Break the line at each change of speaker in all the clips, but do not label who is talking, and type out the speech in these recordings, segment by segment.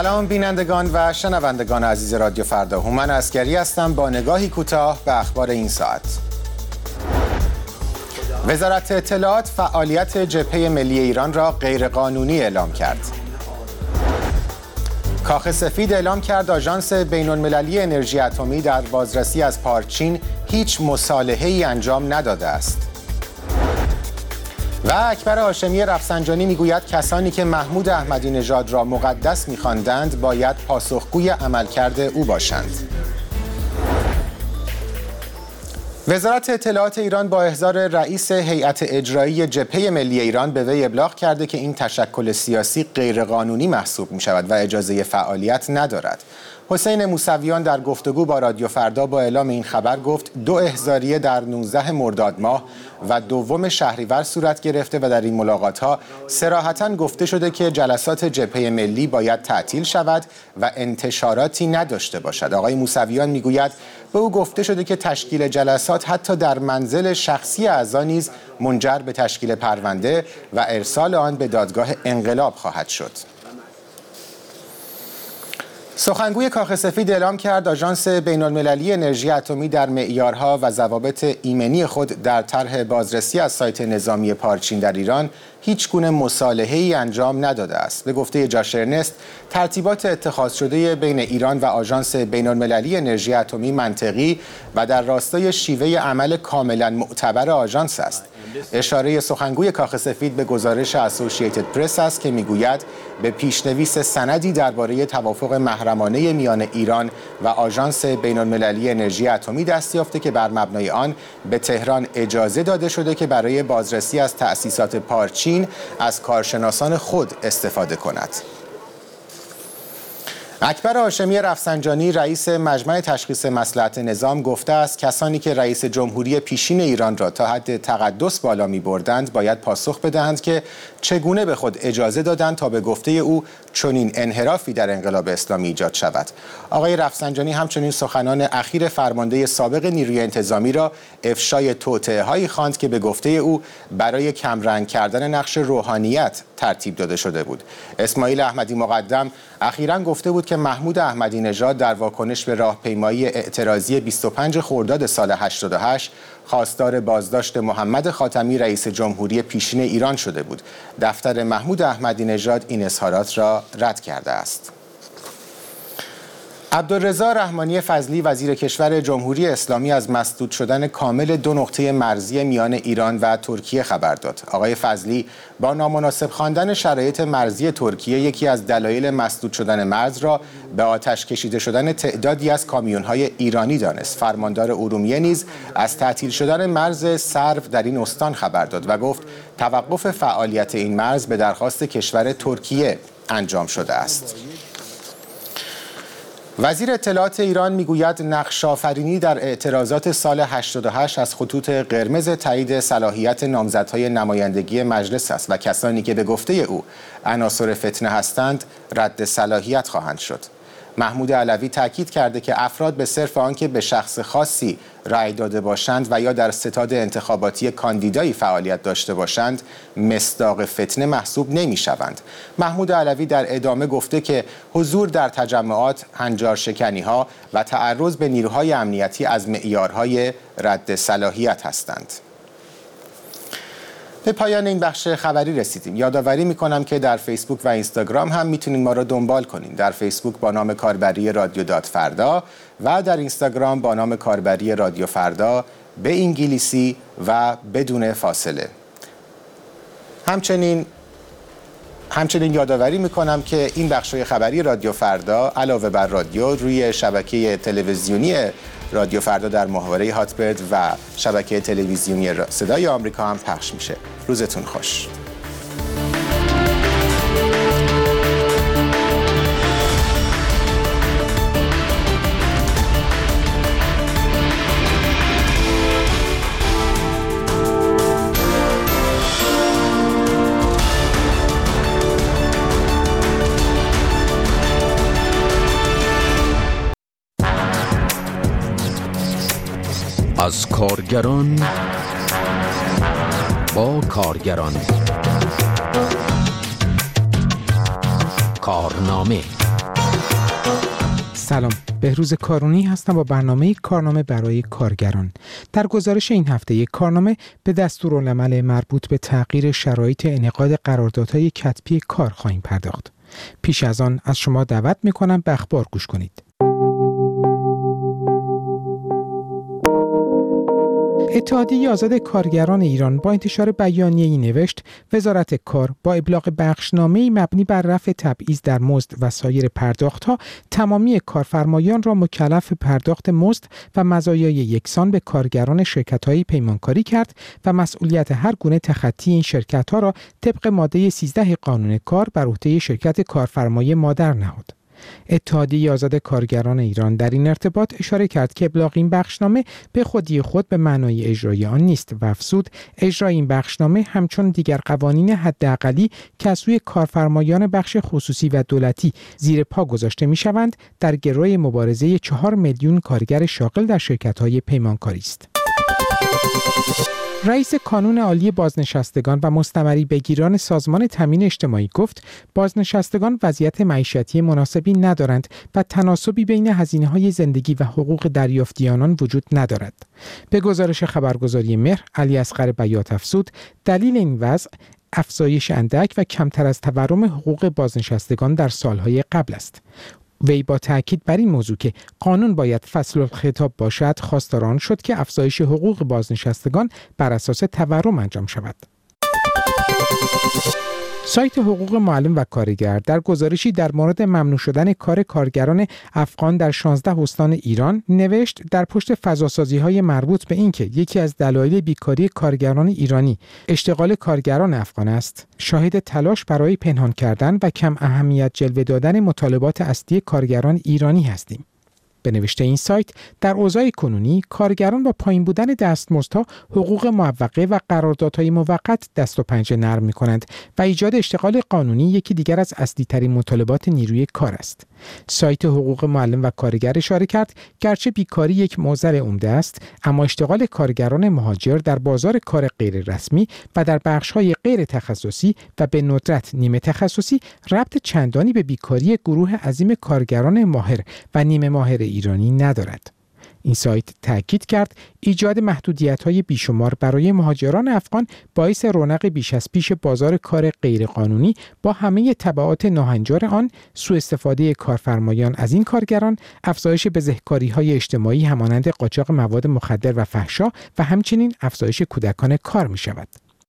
سلام بینندگان و شنوندگان عزیز رادیو فردا. هومن عسگری هستم با نگاهی کوتاه به اخبار این ساعت. وزارت اطلاعات فعالیت جبهه ملی ایران را غیرقانونی اعلام کرد. کاخ سفید اعلام کرد آژانس بین‌المللی انرژی اتمی در بازرسی از پارچین هیچ مصالحه‌ای انجام نداده است. و اکبر هاشمی رفسنجانی میگوید کسانی که محمود احمدی نژاد را مقدس می‌خواندند باید پاسخگوی عملکرد او باشند. وزارت اطلاعات ایران با احضار رئیس هیئت اجرایی جبهه ملی ایران به وی ابلاغ کرده که این تشکل سیاسی غیرقانونی محسوب می‌شود و اجازه فعالیت ندارد. حسین موسویان در گفتگو با رادیو فردا با اعلام این خبر گفت 2 احضاریه در 19 مرداد ماه و 2 شهریور صورت گرفته و در این ملاقات‌ها صراحتاً گفته شده که جلسات جبهه ملی باید تعطیل شود و انتشاراتی نداشته باشد. آقای موسویان میگوید به او گفته شده که تشکیل جلسات حتی در منزل شخصی اعضا نیز منجر به تشکیل پرونده و ارسال آن به دادگاه انقلاب خواهد شد. سخنگوی کاخ سفید اعلام کرد آژانس بین‌المللی انرژی اتمی در معیارها و ضوابط ایمنی خود در طرح بازرسی از سایت نظامی پارچین در ایران هیچ گونه مصالحه‌ای انجام نداده است. به گفته جاش ارنست، ترتیبات اتخاذ شده بین ایران و آژانس بین‌المللی انرژی اتمی منطقی و در راستای شیوه عمل کاملا معتبر آژانس است. اشاره سخنگوی کاخ سفید به گزارش اسوسییتد پرس است که میگوید به پیشنویس سندی درباره توافق محرمانه میان ایران و آژانس بین‌المللی انرژی اتمی دست یافته که بر مبنای آن به تهران اجازه داده شده که برای بازرسی از تأسیسات پارچین از کارشناسان خود استفاده کند. اکبر هاشمی رفسنجانی رئیس مجمع تشخیص مصلحت نظام گفته است کسانی که رئیس جمهوری پیشین ایران را تا حد تقدس بالا می بردند باید پاسخ بدهند که چگونه به خود اجازه دادند تا به گفته او چنین انحرافی در انقلاب اسلامی ایجاد شود. آقای رفسنجانی همچنین سخنان اخیر فرمانده سابق نیروی انتظامی را افشای توطئه‌هایی خواند که به گفته او برای کمرنگ کردن نقش روحانیت ترتیب داده شده بود. اسماعیل احمدی مقدم اخیراً گفته بود که محمود احمدی نژاد در واکنش به راهپیمایی اعتراضی 25 خرداد سال 88 خواستار بازداشت محمد خاتمی رئیس جمهوری پیشین ایران شده بود. دفتر محمود احمدی نژاد این اظهارات را رد کرده است. عبدالرضا رحمانی فضلی وزیر کشور جمهوری اسلامی از مسدود شدن کامل 2 نقطه مرزی میان ایران و ترکیه خبر داد. آقای فضلی با نامناسب خواندن شرایط مرزی ترکیه یکی از دلایل مسدود شدن مرز را به آتش کشیده شدن تعدادی از کامیون‌های ایرانی دانست. فرماندار ارومیه نیز از تعطیل شدن مرز سرو در این استان خبر داد و گفت توقف فعالیت این مرز به درخواست کشور ترکیه انجام شده است. وزیر اطلاعات ایران میگوید نقش‌آفرینی در اعتراضات سال 88 از خطوط قرمز تایید صلاحیت نامزدهای نمایندگی مجلس است و کسانی که به گفته او عناصر فتنه هستند رد صلاحیت خواهند شد. محمود علوی تاکید کرده که افراد به صرف آنکه به شخص خاصی رأی داده باشند و یا در ستاد انتخاباتی کاندیدایی فعالیت داشته باشند مصداق فتنه محسوب نمی‌شوند. محمود علوی در ادامه گفته که حضور در تجمعات، هنجارشکنی‌ها و تعرض به نیروهای امنیتی از معیارهای رد صلاحیت هستند. به پایان این بخش خبری رسیدیم. یادآوری میکنم که در فیسبوک و اینستاگرام هم میتونید ما را دنبال کنید. در فیسبوک با نام کاربری رادیو فردا و در اینستاگرام با نام کاربری رادیو فردا به انگلیسی و بدون فاصله. همچنین یادآوری میکنم که این بخش‌های خبری رادیو فردا علاوه بر رادیو روی شبکه تلویزیونی رادیو فردا در محوره هاتبرد و شبکه تلویزیونی صدای آمریکا هم پخش میشه. روزتون خوش.
از کارگران با کارگران کارنامه
سلام، بهروز کارونی هستم با برنامه کارنامه برای کارگران. در گزارش این هفته کارنامه به دستورالعمل مربوط به تغییر شرایط انعقاد قراردادهای کتبی کار خواهیم پرداخت. پیش از آن از شما دعوت می‌کنم به اخبار گوش کنید. اتحادیه آزاد کارگران ایران با انتشار بیانیه‌ای نوشت وزارت کار با ابلاغ بخشنامه‌ای مبنی بر رفع تبعیض در مزد و سایر پرداخت‌ها تمامی کارفرمایان را مکلف پرداخت مزد و مزایای یکسان به کارگران شرکت‌های پیمانکاری کرد و مسئولیت هر گونه تخطی این شرکت‌ها را طبق ماده 13 قانون کار بر عهده شرکت کارفرمای مادر نهاد. اتحادیه آزاد کارگران ایران در این ارتباط اشاره کرد که ابلاغ این بخشنامه به خودی خود به معنای اجرای آن نیست و افزود اجرای این بخشنامه همچون دیگر قوانین حداقلی که از سوی کارفرمایان بخش خصوصی و دولتی زیر پا گذاشته می‌شوند در گروه مبارزه 4 میلیون کارگر شاغل در شرکت‌های پیمانکاری است. رئیس کانون عالی بازنشستگان و مستمری بگیران سازمان تامین اجتماعی گفت بازنشستگان وضعیت معیشتی مناسبی ندارند و تناسبی بین هزینه‌های زندگی و حقوق دریافتی آنان وجود ندارد. به گزارش خبرگزاری مهر، علی اصغر بیات افزود دلیل این وضع افزایش اندک و کمتر از تورم حقوق بازنشستگان در سالهای قبل است. وی با تاکید بر این موضوع که قانون باید فصل الخطاب باشد خواستار آن شد که افزایش حقوق بازنشستگان بر اساس تورم انجام شود. سایت حقوق معلم و کارگر در گزارشی در مورد ممنوع شدن کار کارگران افغان در 16 استان ایران نوشت در پشت فضاسازی‌های مربوط به اینکه یکی از دلایل بیکاری کارگران ایرانی اشتغال کارگران افغان است، شاهد تلاش برای پنهان کردن و کم اهمیت جلوه دادن مطالبات اصلی کارگران ایرانی هستیم. به نوشته این سایت در اوضاع کنونی کارگران با پایین بودن دستمزدها حقوق معوقه و قراردادهای موقت دست و پنجه نرم می‌کنند و ایجاد اشتغال قانونی یکی دیگر از اصلی‌ترین مطالبات نیروی کار است. سایت حقوق معلم و کارگر اشاره کرد گرچه بیکاری یک معضل عمده است، اما اشتغال کارگران مهاجر در بازار کار غیر رسمی و در بخش‌های غیر تخصصی و به ندرت نیمه تخصصی ربط چندانی به بیکاری گروه عظیم کارگران ماهر و نیمه ماهر ایرانی ندارد. این سایت تاکید کرد ایجاد محدودیت‌های بیشمار برای مهاجران افغان باعث رونق بیش از پیش بازار کار غیرقانونی با همه تبعات ناهنجار آن، سوء استفاده کارفرمایان از این کارگران، افزایش بزهکاری‌های اجتماعی همانند قاچاق مواد مخدر و فحشا و همچنین افزایش کودکان کار می‌شود.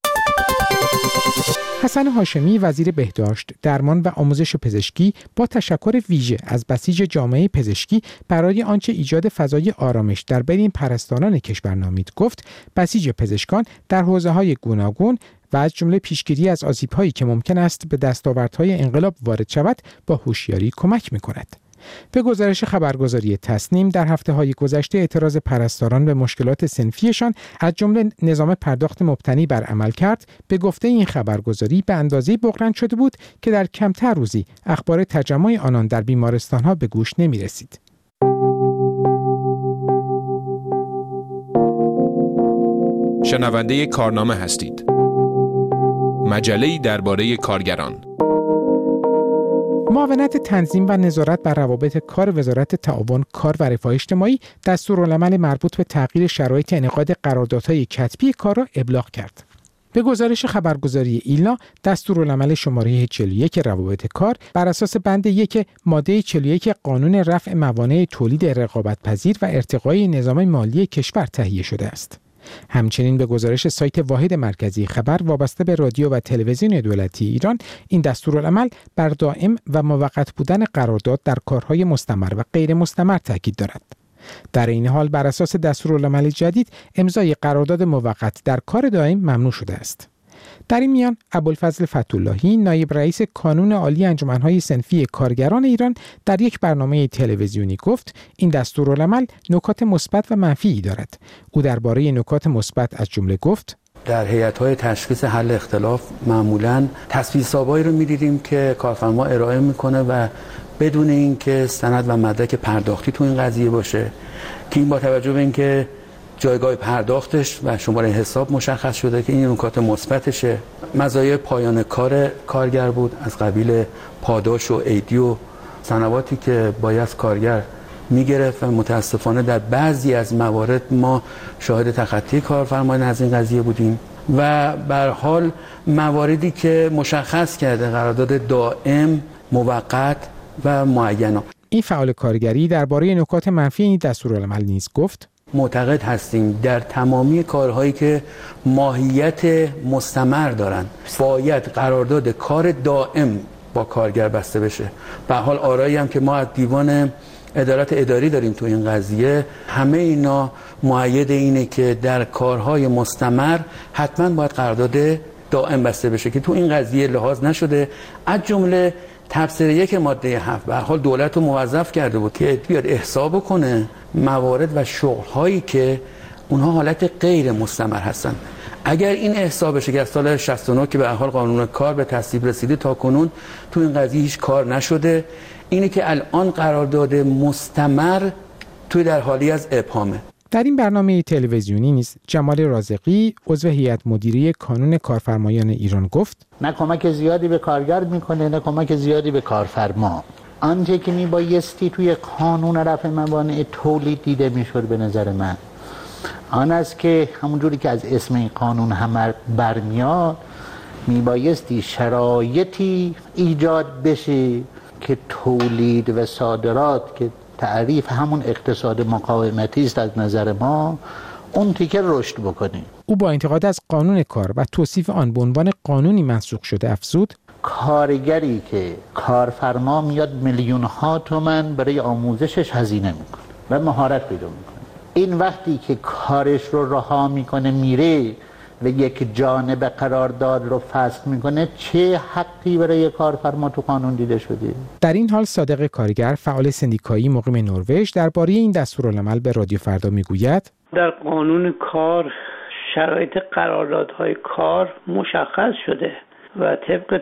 حسن هاشمی وزیر بهداشت، درمان و آموزش پزشکی با تشکر ویژه از بسیج جامعه پزشکی برای آنچه ایجاد فضای آرامش در بین پرستاران کشور نامید گفت بسیج پزشکان در حوزه‌های گوناگون و از جمله پیشگیری از آسیب‌هایی که ممکن است به دستاوردهای انقلاب وارد شود با هوشیاری کمک می‌کند. به گزارش خبرگزاری تصنیم در هفته‌های گذشته اعتراض پرستاران به مشکلات صنفیشان از جمله نظام پرداخت مبتنی بر عملکرد به گفته این خبرگزاری به اندازه‌ای بغرند شده بود که در کمتر روزی اخبار تجمع آنان در بیمارستان‌ها به گوش نمی‌رسید.
شنونده کارنامه هستید. مجله‌ای درباره کارگران.
معاونت تنظیم و نظارت بر روابط کار وزارت تعاون کار و رفاه اجتماعی دستورالعمل مربوط به تغییر شرایط انعقاد قراردادهای کتبی کار را ابلاغ کرد. به گزارش خبرگزاری ایلنا، دستورالعمل شماره 41 روابط کار بر اساس بند 1 ماده 41 قانون رفع موانع تولید رقابت‌پذیر و ارتقای نظام مالی کشور تهیه شده است. همچنین به گزارش سایت واحد مرکزی خبر وابسته به رادیو و تلویزیون دولتی ایران، این دستورالعمل بر دائم و موقت بودن قرارداد در کارهای مستمر و غیر مستمر تاکید دارد. در این حال بر اساس دستورالعمل جدید امضای قرارداد موقت در کار دائم ممنوع شده است. در این میان ابوالفضل فتح‌اللهی نایب رئیس کانون عالی انجمن‌های صنفی کارگران ایران در یک برنامه تلویزیونی گفت این دستورالعمل نکات مثبت و منفی دارد. او درباره نکات مثبت از جمله گفت
در هیئت‌های تشخیص حل اختلاف معمولاً تصویرسازهایی رو می‌دیدیم که کارفرما ارائه می‌کنه و بدون اینکه سند و مدرک پرداختی تو این قضیه باشه که این با توجه به اینکه جایگاه پرداختش و شماره حساب مشخص شده که این نکات مثبتشه. مزایای پایان کار کارگر بود از قبیل پاداش و عیدی و سنواتی که باید کارگر میگرفت و متاسفانه در بعضی از موارد ما شاهد تخطی کارفرمایان از این قضیه بودیم و به هر حال مواردی که مشخص کرده قرارداد دائم، موقت و معینه.
این فعال کارگری درباره نکات منفی این دستورالعمل نیز گفت:
معتقد هستیم در تمامی کارهایی که ماهیت مستمر دارند باید قرارداد کار دائم با کارگر بسته بشه. به حال آرایی هم که ما از دیوان عدالت اداری داریم تو این قضیه، همه اینا مؤید اینه که در کارهای مستمر حتما باید قرارداد دائم بسته بشه که تو این قضیه لحاظ نشده. از جمله تفسیر 1 ماده 7 به حال دولت رو موظف کرده بود که بیاد احصا کنه موارد و شغل‌هایی که اونها حالت غیر مستمر هستن. اگر این احصا بشه که از سال 69 که به حال قانون کار به تصویب رسیده تا کنون تو این قضیه هیچ کار نشده، اینه که الان قرارداد مستمر توی در حالی از ابهامه.
در این برنامه تلویزیونی نیز جمال رازقی عضو هیئت مدیره کانون کارفرمایان ایران گفت:
نه کمک زیادی به کارگر میکنه نه کمک زیادی به کارفرما. آنچه که میبایستی توی قانون رفع موانع تولید دیده میشد به نظر من آن است که همونجوری که از اسم این قانون هم برمیاد میبایستی شرایطی ایجاد بشه که تولید و صادرات که تعریف همون اقتصاد مقاومتی است از نظر ما اون تیکه رشد بکنیم.
او با انتقاد از قانون کار و توصیف آن به عنوان قانونی منسوخ شده افزود:
کارگری که کارفرما میاد میلیون ها تومان برای آموزشش هزینه میکنه و مهارت پیدا میکنه، این وقتی که کارش رو رها میکنه میره و یک جانب قرارداد رو فسخ میکنه، چه حقی برای کارفرما تو قانون دیده شده؟
در این حال صادق کارگر، فعال سندیکایی مقیم نروژ، درباره این دستورالعمل به رادیو فردا میگوید:
در قانون کار شرایط قراردادهای کار مشخص شده و طبق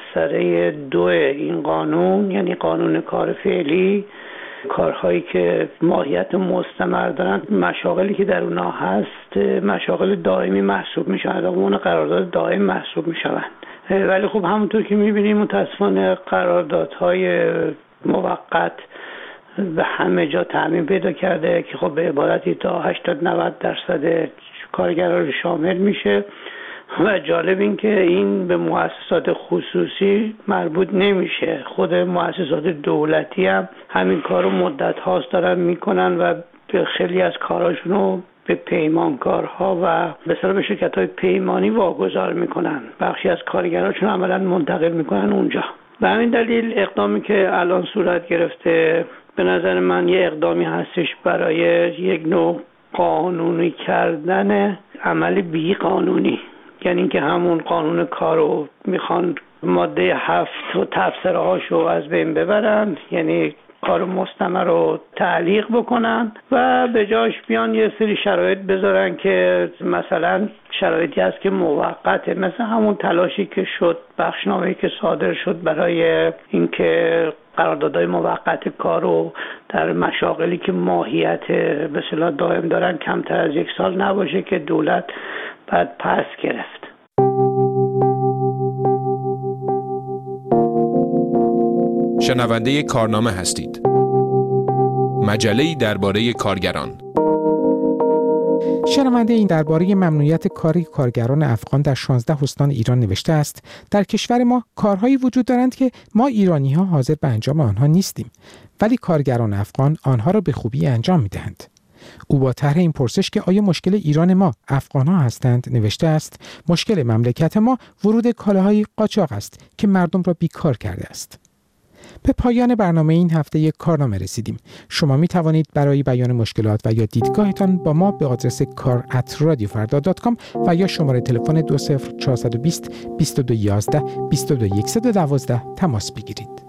تبصره 2 این قانون، یعنی قانون کار فعلی، کارهایی که ماهیت مستمر دارن، مشاغلی که در اونها هست مشاغل دائمی محسوب میشن، اون قرارداد دائم محسوب میشن. ولی خب همونطور که میبینیم متاسفانه قراردادهای موقت به همه جا تعمیم پیدا کرده که خب به عبارتی تا 80-90% کارگرها رو شامل میشه و جالب این که این به مؤسسات خصوصی مربوط نمیشه. خود مؤسسات دولتی هم همین کار رو مدت هاست دارن میکنن و به خیلی از کاراشون رو به پیمانکارها و به شرکت‌های پیمانی واگذار میکنن، بخشی از کارگراشون عملاً منتقل میکنن اونجا. به همین دلیل اقدامی که الان صورت گرفته به نظر من یه اقدامی هستش برای یک نوع قانونی کردن عمل بی قانونی، یعنی اینکه همون قانون کار رو میخوان ماده 7 و تفسیره هاشو از بین ببرن، یعنی کار مستمر رو تعلیق بکنن و به جاش بیان یه سری شرایط بذارن که مثلا شرایطی هست که موقته، مثل همون تلاشی که شد، بخشنامه‌ای که صادر شد برای اینکه قراردادهای موقت کار رو در مشاغلی که ماهیت به اصطلاح دائم دارن کمتر از 1 سال نباشه که دولت بعد پس گرفت.
شنونده کارنامه هستید. مجله‌ای درباره کارگران.
شنونده این درباره ممنوعیت کاری کارگران افغان در 16 استان ایران نوشته است: در کشور ما کارهایی وجود دارند که ما ایرانی‌ها حاضر به انجام آنها نیستیم، ولی کارگران افغان آنها را به خوبی انجام می‌دهند. او با طرح این پرسش که آیا مشکل ایران ما افغان‌ها هستند نوشته است: مشکل مملکت ما ورود کالاهای قاچاق است که مردم را بیکار کرده است. به پایان برنامه این هفته یک کارنامه رسیدیم. شما می توانید برای بیان مشکلات و یا دیدگاهتان با ما به آدرس kar@radiofarda.com و یا شماره تلفن 20420 2211 22112 تماس بگیرید.